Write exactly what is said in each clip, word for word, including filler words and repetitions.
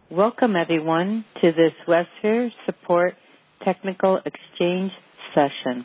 Welcome, everyone, to this WebSphere Support Technical Exchange session.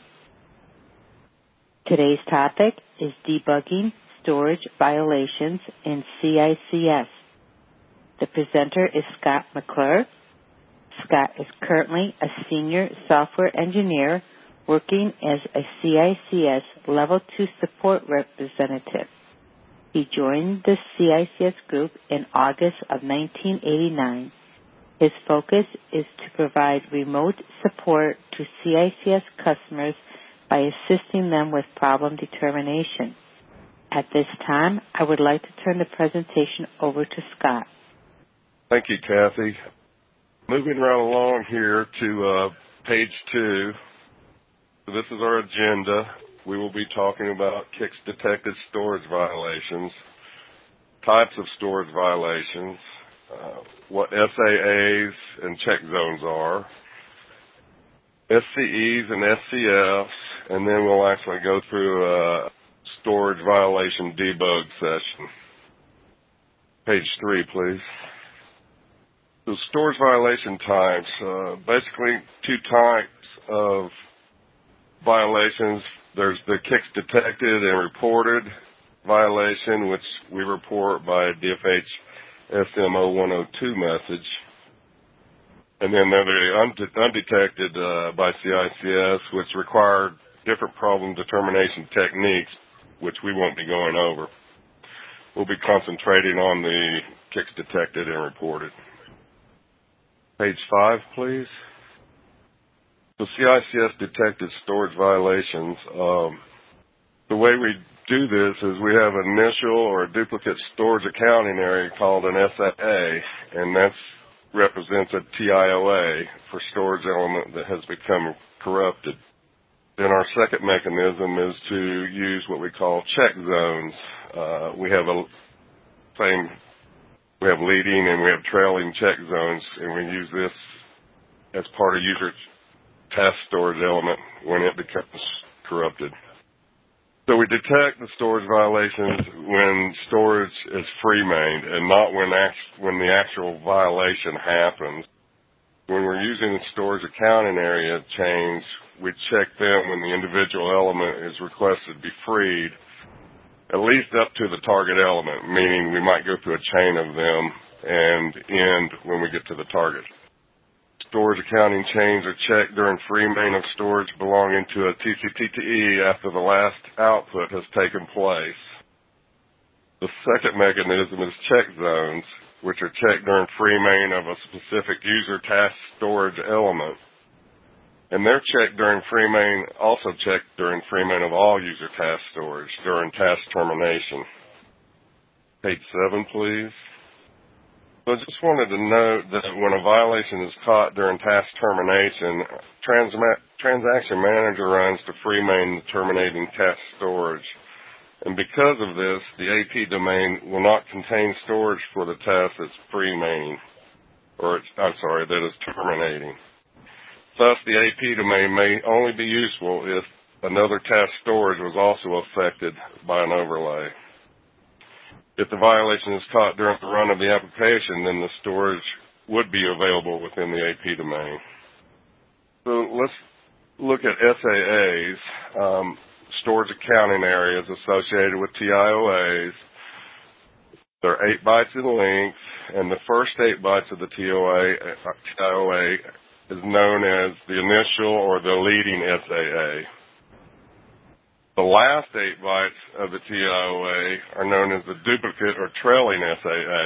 Today's topic is debugging storage violations in C I C S. The presenter is Scott McClure. Scott is currently a senior software engineer working as a C I C S Level two support representative. He joined the C I C S group in August of nineteen eighty-nine. His focus is to provide remote support to C I C S customers by assisting them with problem determination. At this time, I would like to turn the presentation over to Scott. Thank you, Kathy. Moving right along here to uh, page two. So this is our agenda. We will be talking about C I C S-detected storage violations, types of storage violations, uh, what S A As and check zones are, S C Es and S C Fs, and then we'll actually go through a storage violation debug session. Page three, please. The storage violation types, uh, basically two types of violations. There's the C I C S-detected and reported violation, which we report by D F H S M zero one zero two message. And then there are the undetected uh, by C I C S, which require different problem determination techniques, which we won't be going over. We'll be concentrating on the C I C S-detected and reported. Page five, please. The C I C S-detected storage violations, um, the way we do this is we have an initial or a duplicate storage accounting area called an S A A, and that represents a T I O A for storage element that has become corrupted. Then our second mechanism is to use what we call check zones. Uh, we have a same, we have leading and we have trailing check zones, and we use this as part of user task storage element when it becomes corrupted. So we detect the storage violations when storage is free-mained and not when, act- when the actual violation happens. When we're using the storage accounting area chains, we check them when the individual element is requested to be freed, at least up to the target element, meaning we might go through a chain of them and end when we get to the target. Storage accounting chains are checked during free main of storage belonging to a T C P T E after the last output has taken place. The second mechanism is check zones, which are checked during free main of a specific user task storage element. And they're checked during free main, also checked during free main of all user task storage during task termination. Page seven, please. So I just wanted to note that when a violation is caught during task termination, Transma- Transaction Manager runs to free main terminating task storage. And because of this, the A P domain will not contain storage for the task that's free maining, or it's, I'm sorry, that is terminating. Thus, the A P domain may only be useful if another task storage was also affected by an overlay. If the violation is caught during the run of the application, then the storage would be available within the A P domain. So let's look at S A As, um, storage accounting areas associated with T I O As. They're eight bytes in length, and the first eight bytes of the T I O A is known as the initial or the leading S A A. The last eight bytes of the T I O A are known as the duplicate or trailing S A A.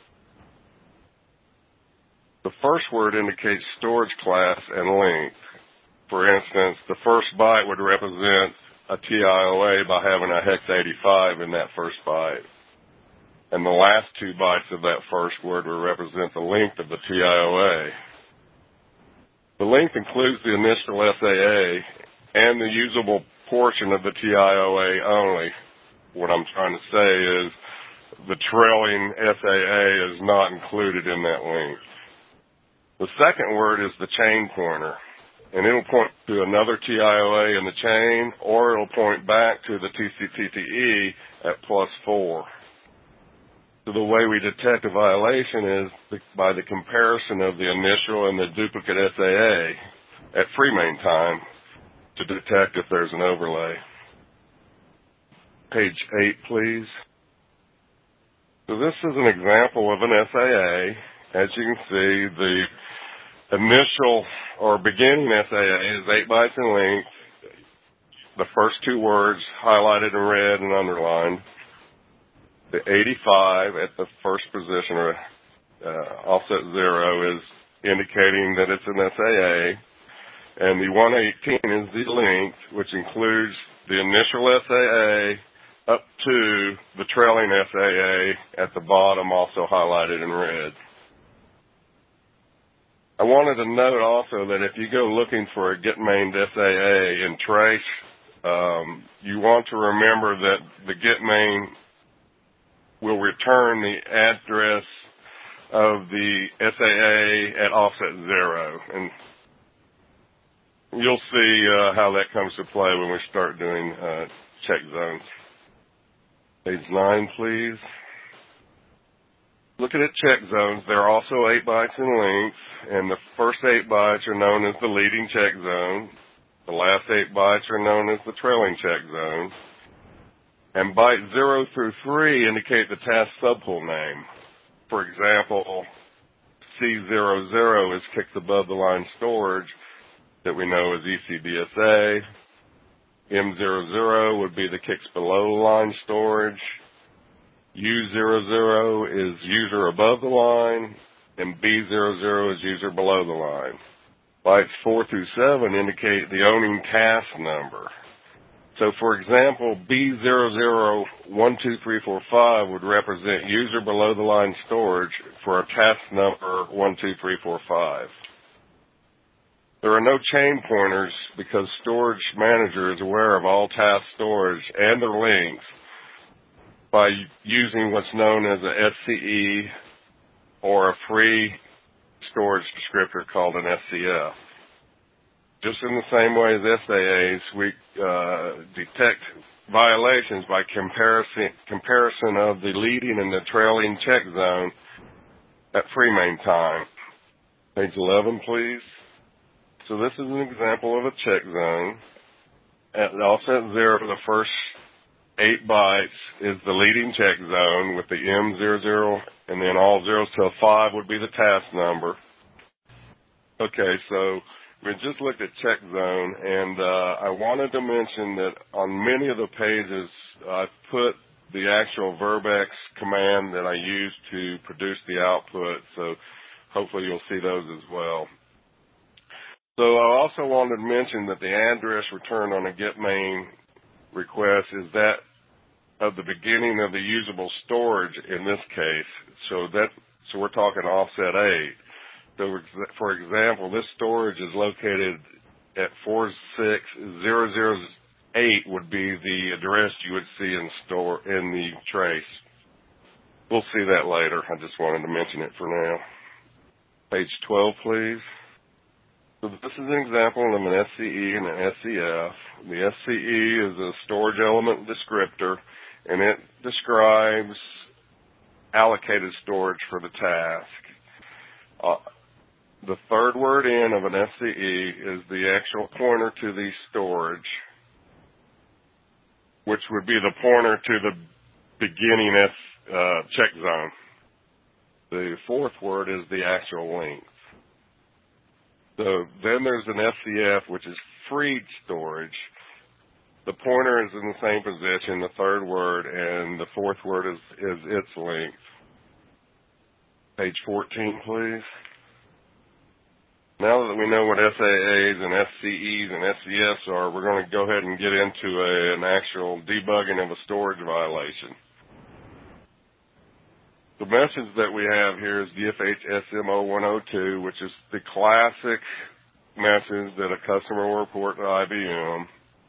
The first word indicates storage class and length. For instance, the first byte would represent a T I O A by having a hex eighty-five in that first byte. And the last two bytes of that first word would represent the length of the T I O A. The length includes the initial S A A and the usable portion of the T I O A only. What I'm trying to say is the trailing S A A is not included in that length. The second word is the chain pointer, and it'll point to another T I O A in the chain, or it'll point back to the T C P T E at plus four. So the way we detect a violation is the, by the comparison of the initial and the duplicate S A A at free main time to detect if there's an overlay. Page eight, please. So this is an example of an S A A. As you can see, the initial or beginning S A A is eight bytes in length. The first two words highlighted in red and underlined. The eighty-five at the first position, or uh, offset zero, is indicating that it's an S A A. And the one eighteen is the length, which includes the initial S A A up to the trailing S A A at the bottom, also highlighted in red. I wanted to note also that if you go looking for a get mained S A A in Trace, um, you want to remember that the get main will return the address of the S A A at offset zero. And you'll see uh, how that comes to play when we start doing uh, check zones. Page nine, please. Looking at check zones, they're also eight bytes in length, and the first eight bytes are known as the leading check zone. The last eight bytes are known as the trailing check zone. And byte zero through three indicate the task subpool name. For example, C zero zero is kicked above the line storage that we know as E C B S A. M zero zero would be the kicks below the line storage. U zero zero is user above the line, and B zero zero is user below the line. Bytes four through seven indicate the owning task number. So, for example, B zero zero one two three four five would represent user below the line storage for a task number one two three four five. There are no chain pointers because Storage Manager is aware of all task storage and their links by using what's known as a S C E or a free storage descriptor called an S C F. Just in the same way as S A As, we uh, detect violations by comparison, comparison of the leading and the trailing check zone at free main time. Page eleven, please. So this is an example of a check zone. At offset zero, the first eight bytes is the leading check zone with the M zero zero, and then all zeros till five would be the task number. Okay, so we just looked at check zone, and uh, I wanted to mention that on many of the pages, I put the actual Verbex command that I use to produce the output, so hopefully you'll see those as well. So I also wanted to mention that the address returned on a get main request is that of the beginning of the usable storage in this case. So that so we're talking offset eight. So for example, this storage is located at four six zero zero eight would be the address you would see in store in the trace. We'll see that later. I just wanted to mention it for now. Page twelve, please. So this is an example of an S C E and an S C F. The S C E is a storage element descriptor, and it describes allocated storage for the task. Uh, the third word in of an S C E is the actual pointer to the storage, which would be the pointer to the beginning S, uh, check zone. The fourth word is the actual length. So then there's an S C F, which is freed storage. The pointer is in the same position, the third word, and the fourth word is, is its length. Page fourteen, please. Now that we know what S A As and S C Es and S C Fs are, we're going to go ahead and get into a, an actual debugging of a storage violation. The message that we have here is D F H S M zero one zero two, which is the classic message that a customer will report to I B M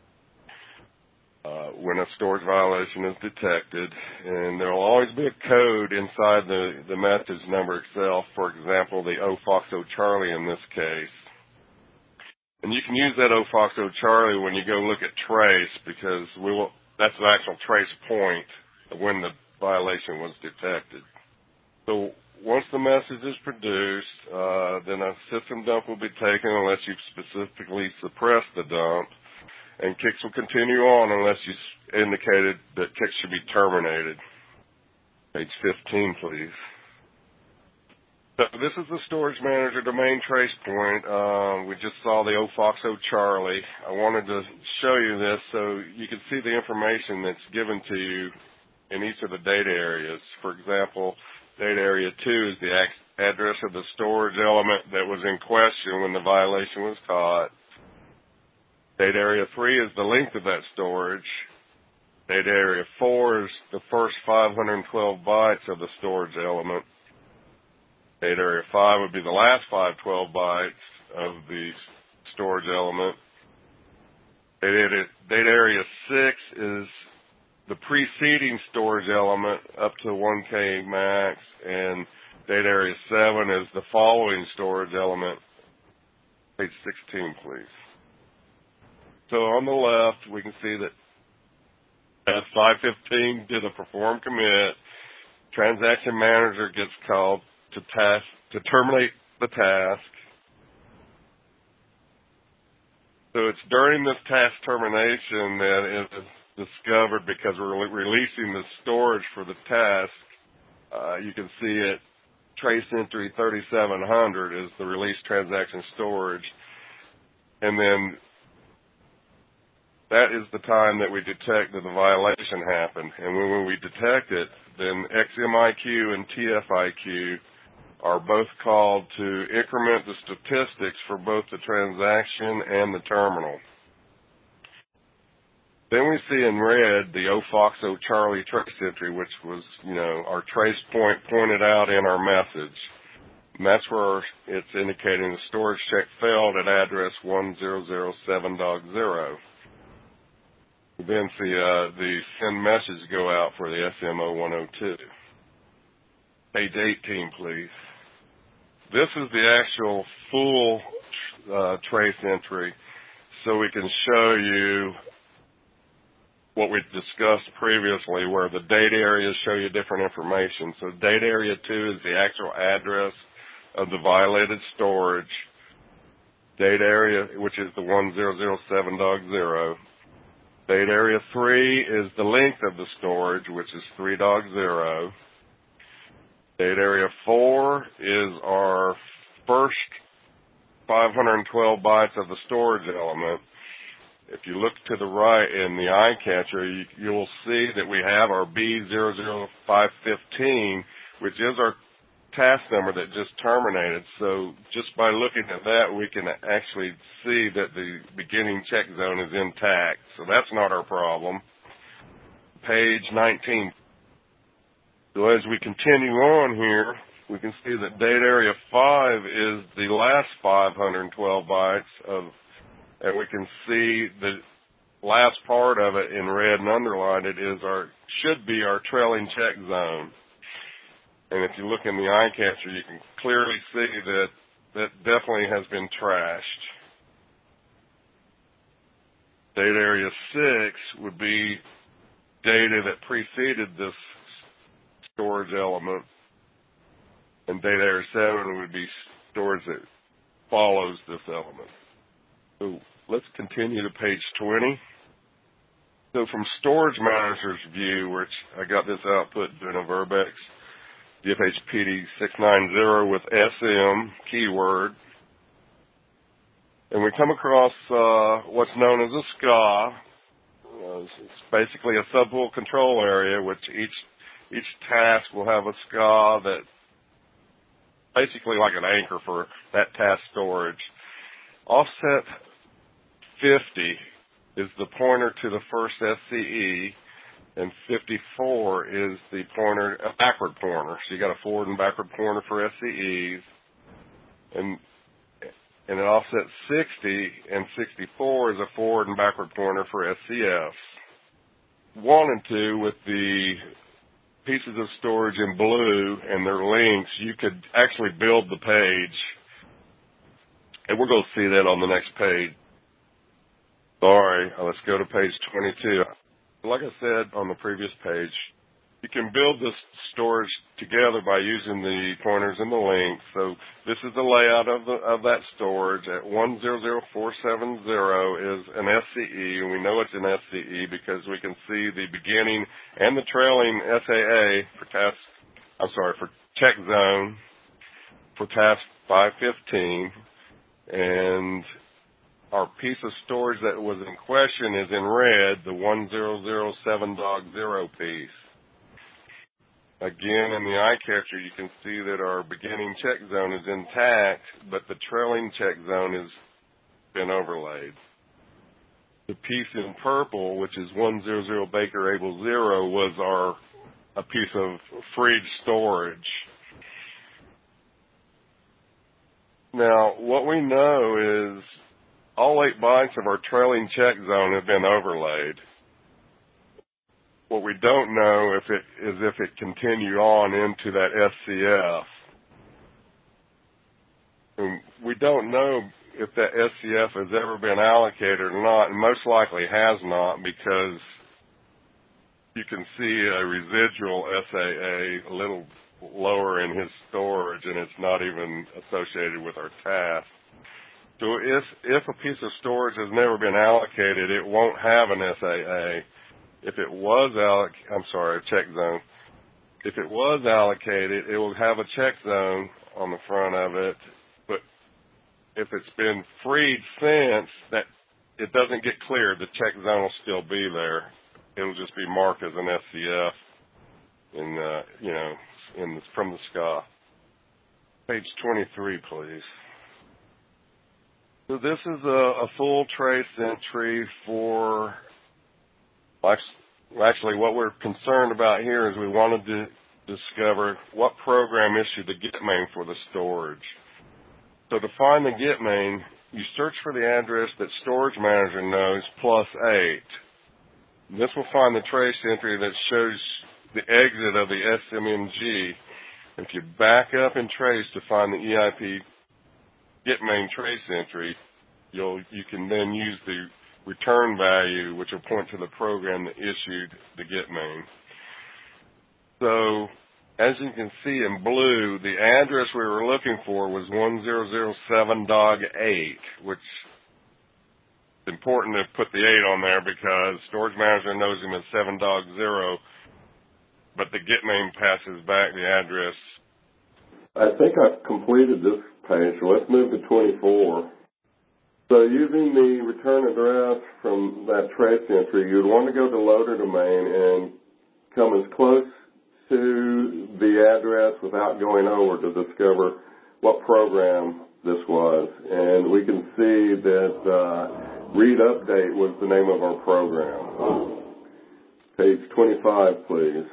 uh, when a storage violation is detected. And there will always be a code inside the, the message number itself, for example, the O Foxo Charlie in this case. And you can use that O Foxo Charlie when you go look at trace, because we will, that's the actual trace point when the violation was detected. So once the message is produced, uh, then a system dump will be taken unless you've specifically suppressed the dump, and kicks will continue on unless you indicated that kicks should be terminated. Page fifteen, please. So this is the storage manager domain trace point. Uh, we just saw the O Foxo Charlie. I wanted to show you this so you can see the information that's given to you in each of the data areas. For example, data area two is the address of the storage element that was in question when the violation was caught. Data area three is the length of that storage. Data area four is the first five hundred twelve bytes of the storage element. Data area five would be the last five hundred twelve bytes of the storage element. Data area, data area six is the preceding storage element up to one K max, and data area seven is the following storage element. Page sixteen, please. So on the left, we can see that at five fifteen did a perform commit. Transaction manager gets called to task to terminate the task. So it's during this task termination that it is discovered, because we're releasing the storage for the task. Uh, you can see it, trace entry thirty-seven hundred is the release transaction storage. And then that is the time that we detect that the violation happened. And when, when we detect it, then X M I Q and T F I Q are both called to increment the statistics for both the transaction and the terminal. Then we see in red the O Foxo Charlie trace entry, which was, you know, our trace point pointed out in our message. And that's where it's indicating the storage check failed at address one zero zero seven dot zero. We then see uh, the send message go out for the S M O one oh two. Page eighteen, please. This is the actual full uh, trace entry, so we can show you what we discussed previously, where the data areas show you different information. So data area two is the actual address of the violated storage. Data area, which is the one zero zero seven dot zero. Data area three is the length of the storage, which is three dot zero. Data area four is our first five hundred twelve bytes of the storage element. If you look to the right in the eye catcher, you, you'll see that we have our B zero zero five fifteen, which is our task number that just terminated. So just by looking at that, we can actually see that the beginning check zone is intact. So that's not our problem. Page nineteen. So as we continue on here, we can see that data area five is the last five hundred twelve bytes of, and we can see the last part of it in red and underlined. It is our, should be our trailing check zone. And if you look in the eye catcher, you can clearly see that that definitely has been trashed. Data area six would be data that preceded this storage element, and data area seven would be storage that follows this element. So let's continue to page twenty. So from storage manager's view, which I got this output doing a Verbex D F H P D six ninety with S M keyword, and we come across uh, what's known as a S C A. Uh, it's basically a subpool control area, which each each task will have a S C A that basically like an anchor for that task storage. Offset fifty is the pointer to the first S C E, and fifty-four is the pointer, a backward pointer. So you got a forward and backward pointer for S C Es, and and an offset sixty and sixty-four is a forward and backward pointer for S C Fs. One and two, with the pieces of storage in blue and their links, you could actually build the page, and we're going to see that on the next page. Sorry, let's go to page twenty-two. Like I said on the previous page, You can build this storage together by using the pointers and the links. So this is the layout of the of that storage. At one zero zero four seven zero is an S C E, and we know it's an S C E because we can see the beginning and the trailing S A A for task. I'm sorry, for check zone for task five fifteen, and our piece of storage that was in question is in red, the one zero zero seven dog zero piece. Again, in the eye catcher, you can see that our beginning check zone is intact, but the trailing check zone has been overlaid. The piece in purple, which is one zero zero Baker Able zero, was our a piece of freed storage. Now, what we know is all eight bytes of our trailing check zone have been overlaid. What we don't know if it is if it continued on into that S C F. And we don't know if that S C F has ever been allocated or not, and most likely has not, because you can see a residual S A A a little lower in his storage, and it's not even associated with our task. So if, if a piece of storage has never been allocated, it won't have an S A A. If it was alloc- I'm sorry, a check zone. If it was allocated, it will have a check zone on the front of it. But if it's been freed since, that it doesn't get cleared, the check zone will still be there. It'll just be marked as an S C F in, uh, you know, in the, from the S C A. Page twenty-three, please. So this is a, a full trace entry for. Actually, what we're concerned about here is we wanted to discover what program issued the get main for the storage. So to find the get main, you search for the address that storage manager knows plus eight. This will find the trace entry that shows the exit of the S M M G. If you back up and trace to find the E I P get main trace entry, you'll you can then use the return value, which will point to the program that issued the get main. So, as you can see in blue, the address we were looking for was one zero zero seven dog eight, which is important to put the eight on there because storage manager knows him as seven dog zero, but the get main passes back the address. I think I've completed this page, so let's move to twenty-four. So using the return address from that trace entry, you'd want to go to loader domain and come as close to the address without going over to discover what program this was. And we can see that uh, read update was the name of our program. Page twenty-five, please.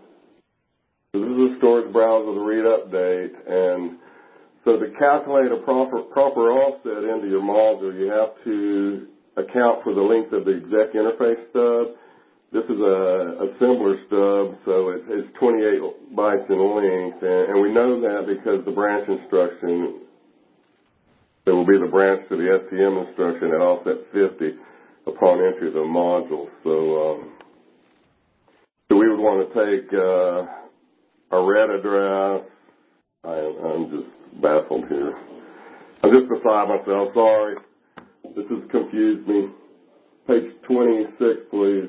So this is a storage browser, the read update, and so to calculate a proper, proper offset into your module, you have to account for the length of the exec interface stub. This is a assembler stub, so it, it's twenty-eight bytes in length, and, and we know that because the branch instruction, there will be the branch to the S C M instruction at offset fifty upon entry of the module. So, um, so we would want to take uh, a red address. I, I'm just baffled here. I'm just beside myself. Sorry. This has confused me. Page twenty-six, please.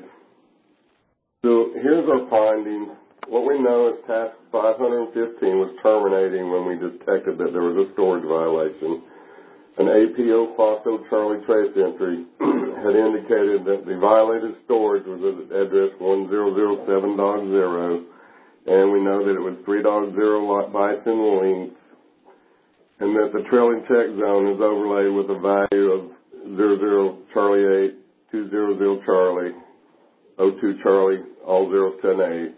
So here's our findings. What we know is task five hundred fifteen was terminating when we detected that there was a storage violation. An A P O Foxo Charlie trace entry had indicated that the violated storage was at address one zero zero seven dog zero, and we know that it was three dog zero bytes in length, and that the trailing check zone is overlaid with a value of zero zero Charlie eight, two zero zero Charlie, oh two Charlie, all zeros ten eight.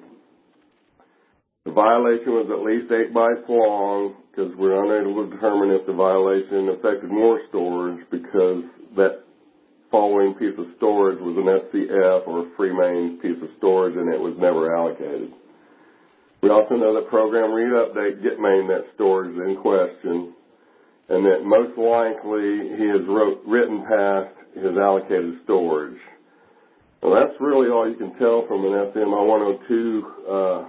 The violation was at least eight bytes long because we're unable to determine if the violation affected more storage because that following piece of storage was an S C F or a free main piece of storage and it was never allocated. We also know that program read update get main that storage is in question, and that most likely he has wrote, written past his allocated storage. Well, that's really all you can tell from an S M O one oh two uh,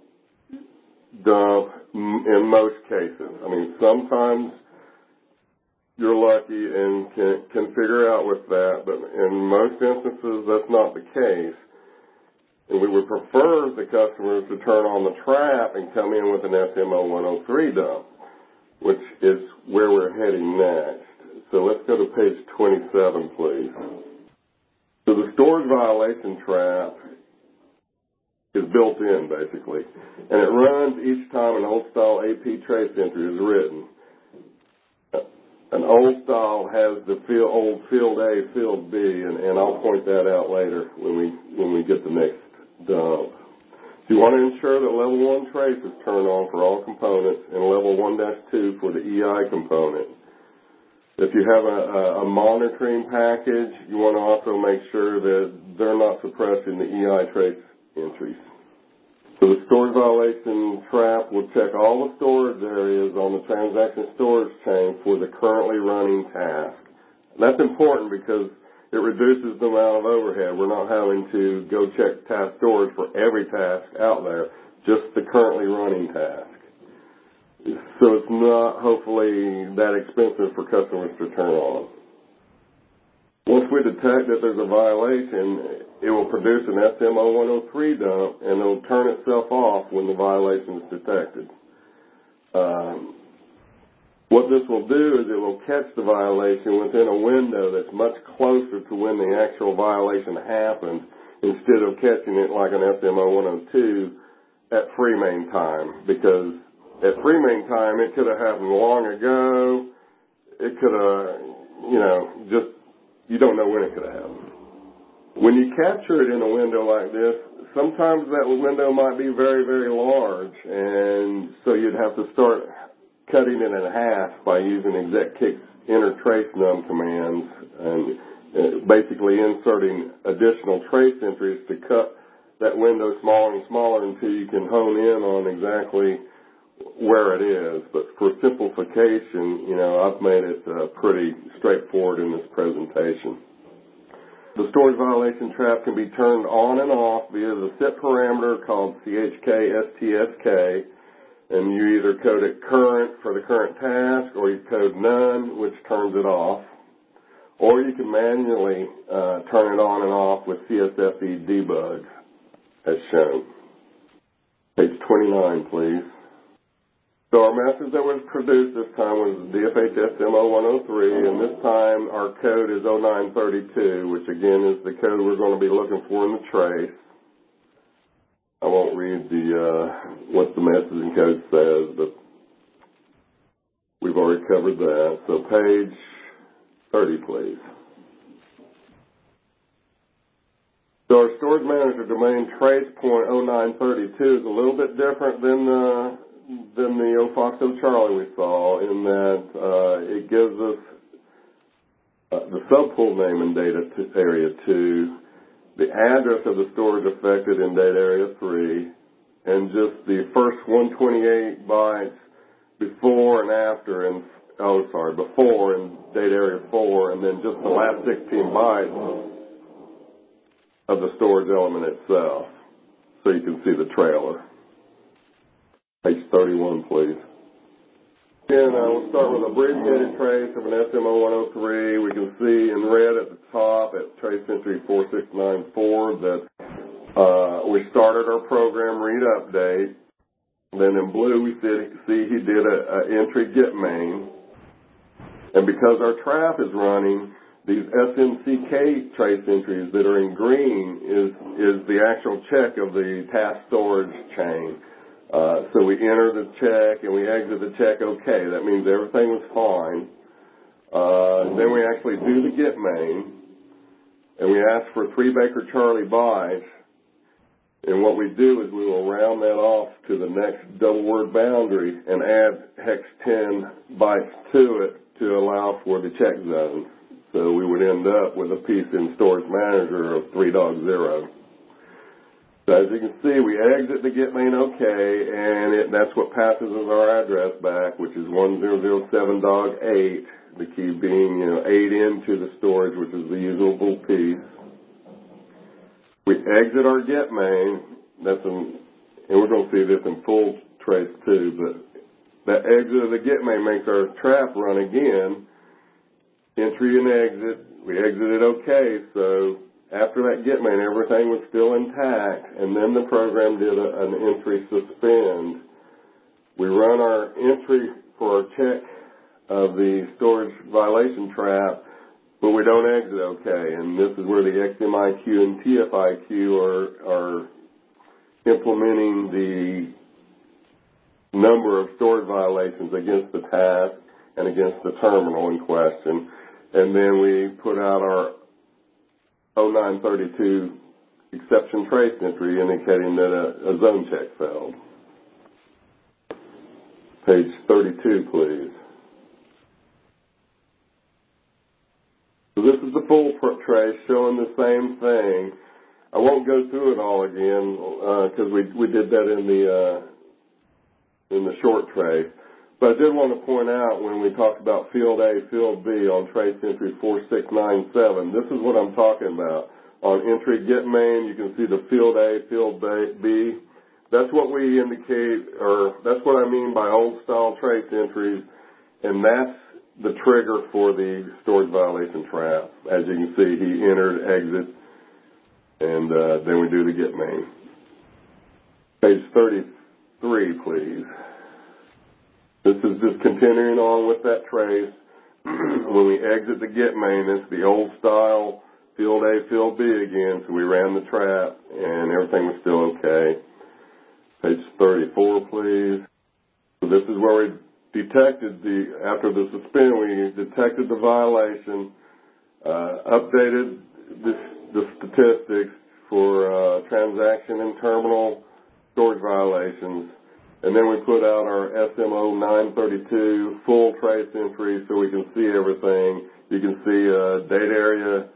dump in most cases. I mean, sometimes you're lucky and can, can figure out with that, but in most instances, that's not the case. And we would prefer the customers to turn on the trap and come in with an S M O one oh three dump, which is where we're heading next. So let's go to page twenty-seven, please. So the storage violation trap is built in, basically, and it runs each time an old-style A P trace entry is written. An old style has the field, old field A, field B, and, and I'll point that out later when we when we get the next dump. So you want to ensure that level one trace is turned on for all components and level one dash two for the E I component. If you have a, a, a monitoring package, you want to also make sure that they're not suppressing the E I trace entries. So the storage violation trap will check all the storage areas on the transaction storage chain for the currently running task. That's important because it reduces the amount of overhead. We're not having to go check task storage for every task out there, just the currently running task. So it's not, hopefully, that expensive for customers to turn on. Once we detect that there's a violation, it will produce an S M O one oh three dump, and it will turn itself off when the violation is detected. Um, what this will do is it will catch the violation within a window that's much closer to when the actual violation happened, instead of catching it like an S M O one oh two at free main time, because at free main time it could have happened long ago. It could have, you know, just you don't know when it could have happened. When you capture it in a window like this, sometimes that window might be very, very large, and so you'd have to start cutting it in half by using exec-kick's enter trace num commands and uh, basically inserting additional trace entries to cut that window smaller and smaller until you can hone in on exactly where it is. But for simplification, you know, I've made it uh, pretty straightforward in this presentation. The storage violation trap can be turned on and off via the set parameter called C H K S T S K, and you either code it current for the current task, or you code none, which turns it off, or you can manually uh, turn it on and off with C S F E debug, as shown. Page twenty-nine, please. So our message that was produced this time was D F H S M O one oh three, and this time our code is oh nine thirty-two, which again is the code we're going to be looking for in the trace. I won't read the uh, what the messaging code says, but we've already covered that. So page thirty, please. So our storage manager domain trace point oh nine thirty-two is a little bit different than the than the O Foxo Charlie we saw, in that uh, it gives us uh, the subpool name in data t- area two, the address of the storage affected in data area three, and just the first one hundred twenty-eight bytes before and after, and oh sorry, before in data area four, and then just the last sixteen bytes of the storage element itself, so you can see the trailer. Page thirty-one, please. Again, uh, we'll start with abbreviated trace of an S M O one oh three. We can see in red at the top at trace entry four six nine four that uh, we started our program read update. Then in blue we see, see he did a, a entry get main. And because our trap is running, these S M C K trace entries that are in green is, is the actual check of the task storage chain. Uh, so we enter the check and we exit the check okay. That means everything was fine. Uh, then we actually do the get main, and we ask for three Baker Charlie bytes. And what we do is we will round that off to the next double word boundary and add hex ten bytes to it to allow for the check zone. So we would end up with a piece in Storage Manager of three dog zero. So as you can see, we exit the get main okay, and it, that's what passes us our address back, which is one zero zero seven dog eight, the key being, you know, eight into the storage, which is the usable piece. We exit our get main. That's in, and we're going to see this in full trace too, but that exit of the get main makes our trap run again. Entry and exit. We exited okay, so after that get main, everything was still intact, and then the program did a, an entry suspend. We run our entry for our check of the storage violation trap, but we don't exit okay, and this is where the X M I Q and T F I Q are, are implementing the number of storage violations against the task and against the terminal in question. And then we put out our oh nine thirty-two exception trace entry indicating that a, a zone check failed. Page thirty-two, please. So this is the full trace showing the same thing. I won't go through it all again because uh, we we did that in the uh, in the short trace. But I did want to point out when we talked about field A, field B on trace entry four six nine seven, this is what I'm talking about. On entry get main, you can see the field A, field B. That's what we indicate, or that's what I mean by old style trace entries, and that's the trigger for the storage violation trap. As you can see, he entered, exit, and uh, then we do the get main. Page thirty-three, please. This is just continuing on with that trace. When we exit the get main, it's the old style field A, field B again, so we ran the trap, and everything was still okay. Page thirty-four, please. So this is where we detected the, after the suspend, we detected the violation, uh, updated this, the statistics for uh, transaction and terminal storage violations, and then we put out our S M O nine thirty-two full trace entry so we can see everything. You can see uh, data area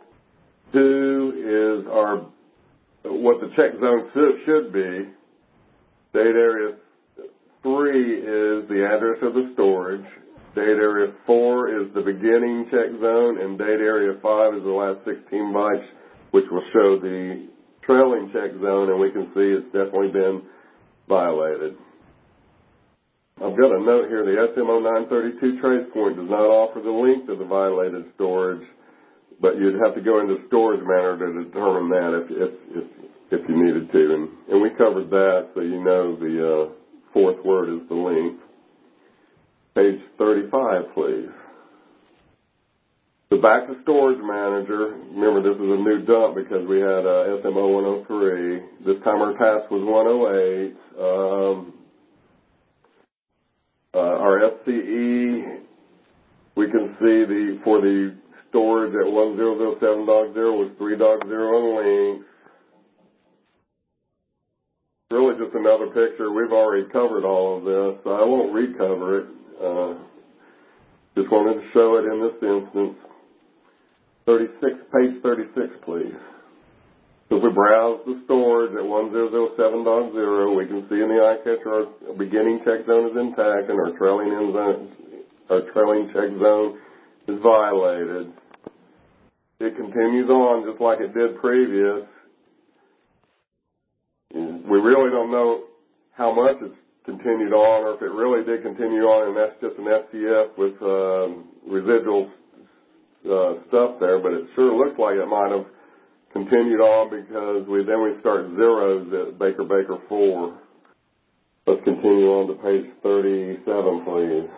two is our, what the check zone should be. Data area three is the address of the storage. Data area four is the beginning check zone, and data area five is the last sixteen bytes, which will show the trailing check zone, and we can see it's definitely been violated. I've got a note here. The S M O nine thirty-two trace point does not offer the link to the violated storage, but you'd have to go into storage manager to determine that if if if, if you needed to, and, and we covered that, so you know the uh, fourth word is the link. Page thirty-five, please. So back to storage manager. Remember, this is a new dump because we had uh, S M O one oh three. This time our task was one oh eight. Um, uh, our S C E, we can see the for the storage at one thousand seven dot zero was three dot zero on links. Really just another picture. We've already covered all of this, so I won't recover it. Uh, just wanted to show it in this instance. thirty-six, page thirty-six, please. So if we browse the storage at one thousand seven dot zero, we can see in the eye catcher our beginning check zone is intact and our trailing end zone, our trailing check zone is violated. It continues on just like it did previous. We really don't know how much it's continued on, or if it really did continue on, and that's just an F T F with um, residual uh, stuff there. But it sure looks like it might have continued on because we then we start zeros at Baker Baker four. Let's continue on to page thirty-seven, please.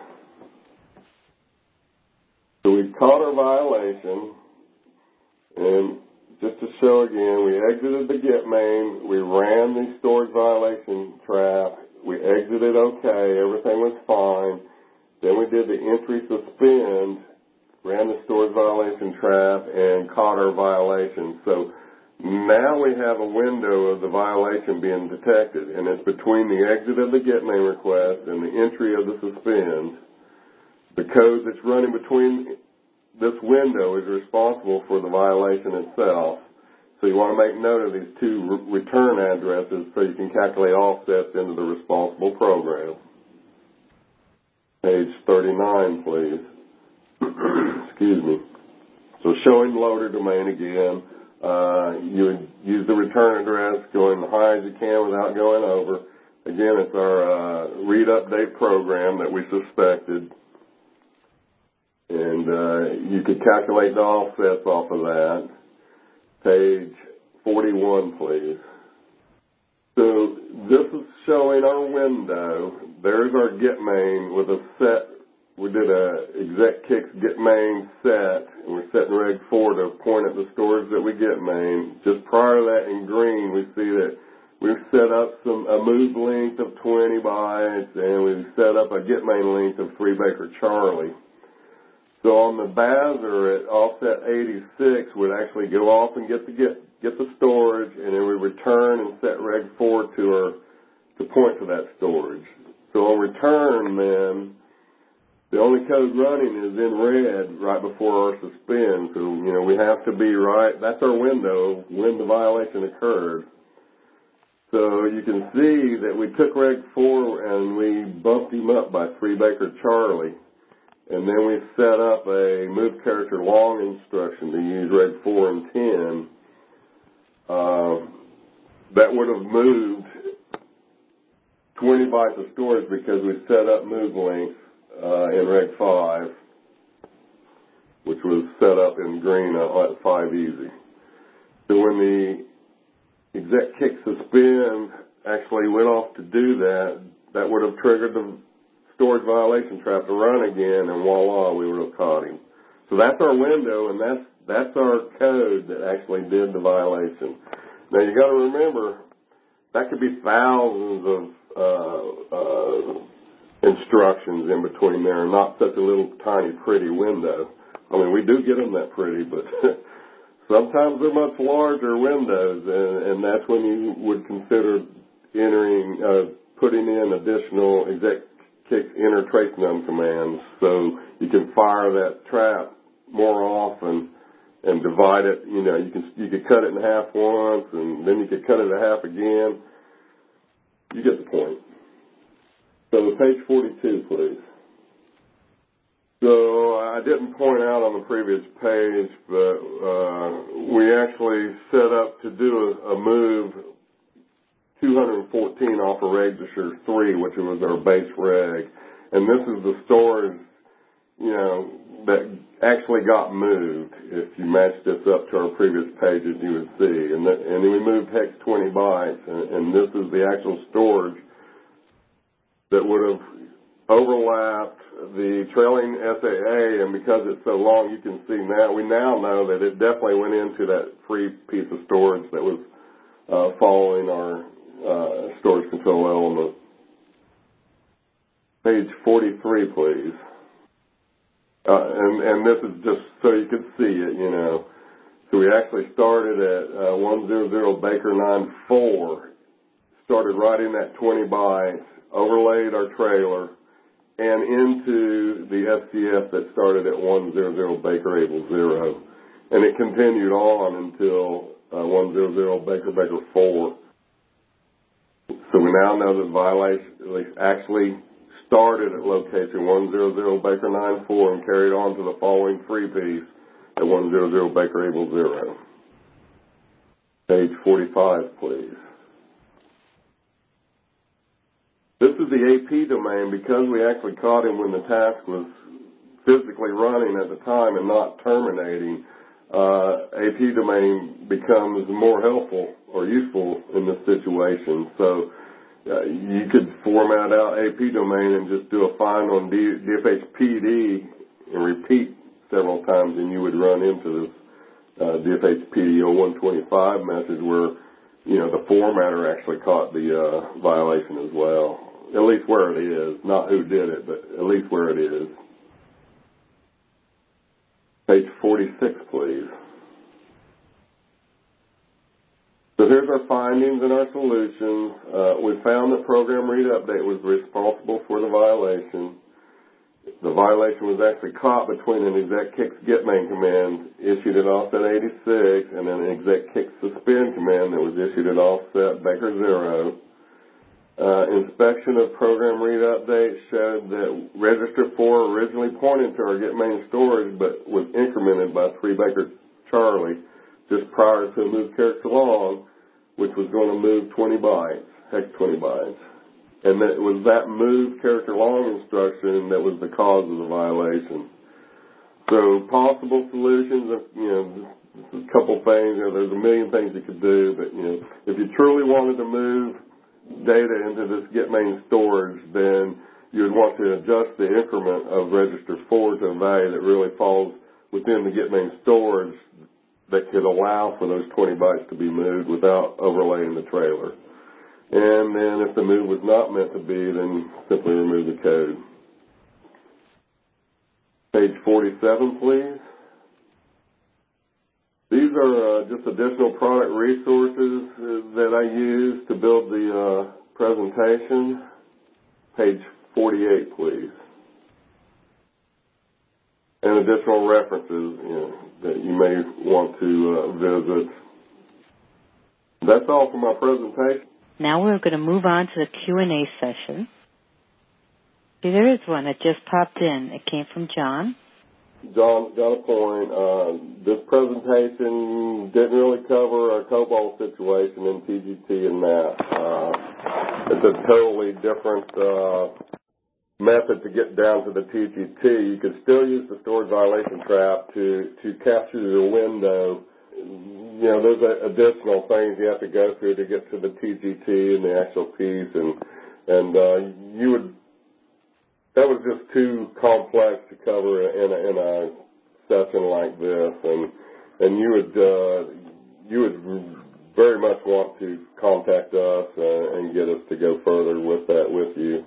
So we caught our violation, and just to show again, we exited the get main, we ran the storage violation trap, we exited okay, everything was fine. Then we did the entry suspend, ran the storage violation trap, and caught our violation. So now we have a window of the violation being detected, and it's between the exit of the get main request and the entry of the suspend. The code that's running between this window is responsible for the violation itself. So you want to make note of these two re- return addresses so you can calculate offsets into the responsible program. Page thirty-nine, please. Excuse me. So showing loader domain again. Uh, you would use the return address, going as high as you can without going over. Again, it's our uh, read update program that we suspected. And uh, you could calculate the offsets off of that. Page forty-one, please. So this is showing our window. There's our get main with a set. We did a exec kicks get main set, and we're setting reg four to point at the storage that we get main. Just prior to that in green, we see that we've set up some a move length of twenty bytes, and we've set up a get main length of three Baker Charlie. So on the Bazzer at offset eighty-six, we'd actually go off and get the get get the storage, and then we return and set reg four to our to point to that storage. So on return, then the only code running is in red right before our suspend. So you know we have to be right. That's our window when the violation occurred. So you can see that we took reg four and we bumped him up by three Baker Charlie. And then we set up a move character long instruction to use reg four and ten. Uh, that would have moved twenty bytes of storage because we set up move length uh, in reg five, which was set up in green at five easy. So when the exec kick suspend actually went off to do that, that would have triggered the storage violation trap to run again, and voila, we would have caught him. So that's our window, and that's that's our code that actually did the violation. Now you got to remember that could be thousands of uh, uh, instructions in between there, and not such a little tiny pretty window. I mean, we do get them that pretty, but sometimes they're much larger windows, and, and that's when you would consider entering, uh, putting in additional exec kicks inner trace num commands, so you can fire that trap more often and divide it. You know, you can you could cut it in half once, and then you could cut it in half again. You get the point. So page forty-two, please. So I didn't point out on the previous page, but uh, we actually set up to do a, a move two hundred fourteen off of Register three, which was our base reg. And this is the storage, you know, that actually got moved. If you match this up to our previous pages, you would see. And, that, and then we moved hex twenty bytes, and, and this is the actual storage that would have overlapped the trailing S A A, and because it's so long, you can see now, we now know that it definitely went into that free piece of storage that was uh, following our Uh, storage control element. Page forty-three, please. Uh, and, and this is just so you can see it, you know. So we actually started at uh, one hundred Baker nine four, started writing that twenty bytes, overlaid our trailer, and into the S C F that started at one hundred Baker Able zero. And it continued on until uh, one hundred Baker Baker four. So we now know that violation actually started at location one hundred Baker nine four and carried on to the following free piece at one hundred Baker Able zero. Page forty-five, please. This is the A P domain because we actually caught him when the task was physically running at the time and not terminating. Uh, A P domain becomes more helpful or useful in this situation. So uh, you could format out A P domain and just do a find on D F H P D and repeat several times, and you would run into this uh, D F H P D zero one twenty-five message where, you know, the formatter actually caught the uh, violation as well. At least where it is, not who did it, but at least where it is. Page forty-six, please. So here's our findings and our solutions. Uh, we found that program read update was responsible for the violation. The violation was actually caught between an exec kicks get main command issued at offset eighty-six and an exec kicks suspend command that was issued at offset Baker zero. Uh, inspection of program read update showed that register four originally pointed to our get main storage but was incremented by three Baker Charlie. just prior to a move character long, which was going to move twenty bytes, hex twenty bytes. And that it was that move character long instruction that was the cause of the violation. So possible solutions, you know, a couple things, you know, there's a million things you could do, but, you know, if you truly wanted to move data into this get main storage, then you would want to adjust the increment of register four to a value that really falls within the get main storage that could allow for those twenty bytes to be moved without overlaying the trailer. And then if the move was not meant to be, then simply remove the code. Page forty-seven, please. These are uh, just additional product resources uh, that I use to build the uh, presentation. Page forty-eight, please. And additional references, you know, that you may want to uh, visit. That's all for my presentation. Now we're going to move on to the Q and A session. See, there is one that just popped in. It came from John. John, got a point. Uh, this presentation didn't really cover our COBOL situation in T G T and M A P. Uh, it's a totally different uh, method to get down to the T G T. You could still use the storage violation trap to, to capture the window. You know, there's a, additional things you have to go through to get to the T G T and the actual piece, and and uh, you would that was just too complex to cover in a, in a session like this, and and you would uh, you would very much want to contact us uh, and get us to go further with that with you.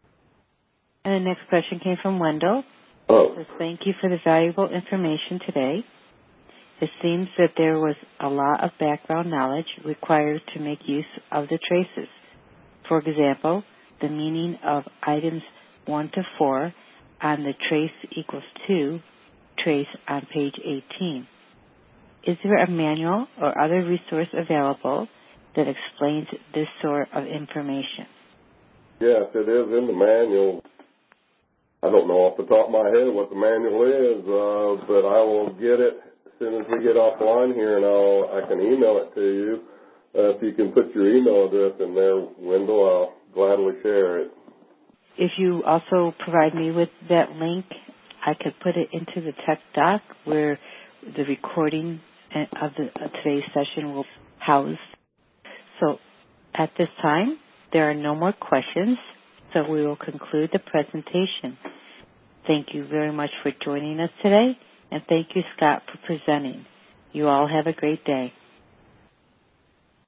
And the next question came from Wendell. Oh, says, thank you for the valuable information today. It seems that there was a lot of background knowledge required to make use of the traces. For example, the meaning of items one to four on the trace equals two trace on page eighteen. Is there a manual or other resource available that explains this sort of information? Yes, it is in the manual. I don't know off the top of my head what the manual is, uh, but I will get it as soon as we get offline here, and I'll, I can email it to you. Uh, if you can put your email address in there, Wendell, I'll gladly share it. If you also provide me with that link, I could put it into the tech doc where the recording of, the, of today's session will house. So at this time, there are no more questions, so we will conclude the presentation. Thank you very much for joining us today, and thank you, Scott, for presenting. You all have a great day.